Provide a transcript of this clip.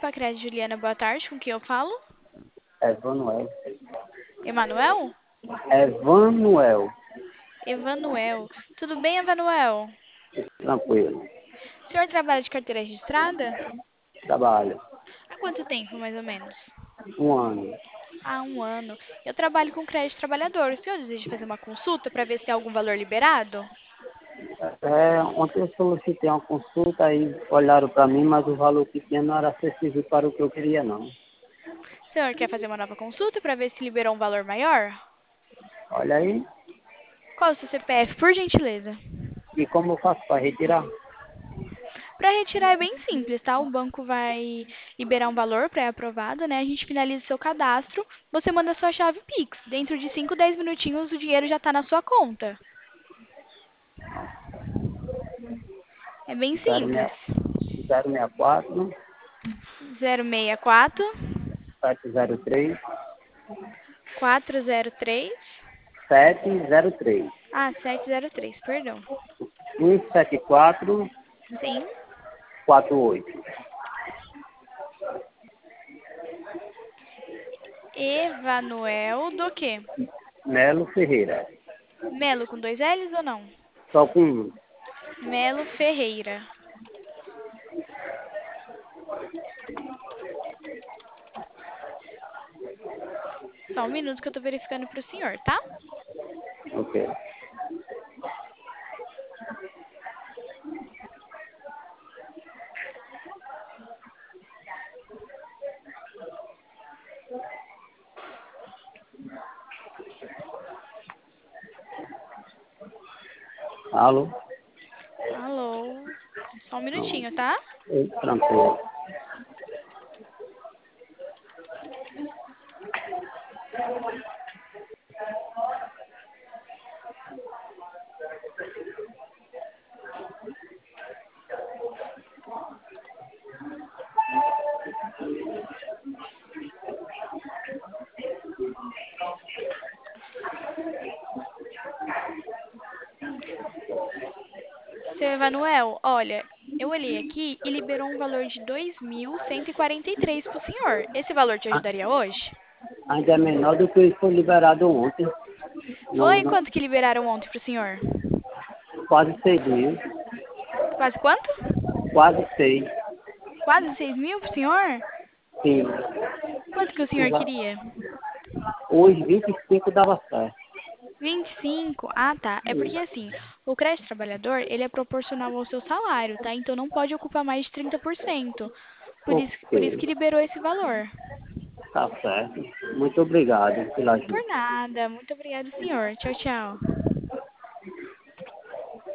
para Crédito Juliana, boa tarde, com quem eu falo? Evanuel. Emanuel? Evanuel. Evanuel. Tudo bem, Evanuel? Tranquilo. O senhor trabalha de carteira registrada? Trabalho. Há quanto tempo, mais ou menos? Um ano. Há um ano. Eu trabalho com crédito trabalhador. O senhor deseja fazer uma consulta para ver se tem algum valor liberado? Ontem eu solicitei uma consulta e olharam para mim, mas o valor que tinha não era acessível para o que eu queria, não. O senhor quer fazer uma nova consulta para ver se liberou um valor maior? Olha aí. Qual é o seu CPF, por gentileza? E como eu faço para retirar? Para retirar é bem simples, tá? O banco vai liberar um valor pré-aprovado, né? A gente finaliza seu cadastro, você manda sua chave Pix. Dentro de 5, 10 minutinhos o dinheiro já está na sua conta. É bem simples. 064 064 703 403. 703 Ah, 703, perdão. 174 Sim. 48. Evanuel do quê? Melo Ferreira. Melo com dois L's ou não? Só com um. Melo Ferreira. Só um minuto que eu tô verificando pro senhor, tá? Ok. Alô? Alô? Só um Não. minutinho, tá? Tranquilo. Seu Emanuel, olha, eu olhei aqui e liberou um valor de 2.143 pro senhor. Esse valor te Ah, ajudaria hoje? ainda é menor do que foi liberado ontem. Não, Foi não, quanto que liberaram ontem pro senhor? quase 6.000. Quase quanto? Quase 6. Quase 6.000 pro senhor? Sim. Quanto que o senhor queria? Hoje 25 dava certo. 25. Ah, tá. É porque assim, o crédito trabalhador, ele é proporcional ao seu salário, tá? Então não pode ocupar mais de 30%. Por isso Ok. que liberou esse valor. Tá certo. Muito obrigado pela Por ajuda. nada. Muito obrigada, senhor. Tchau, tchau.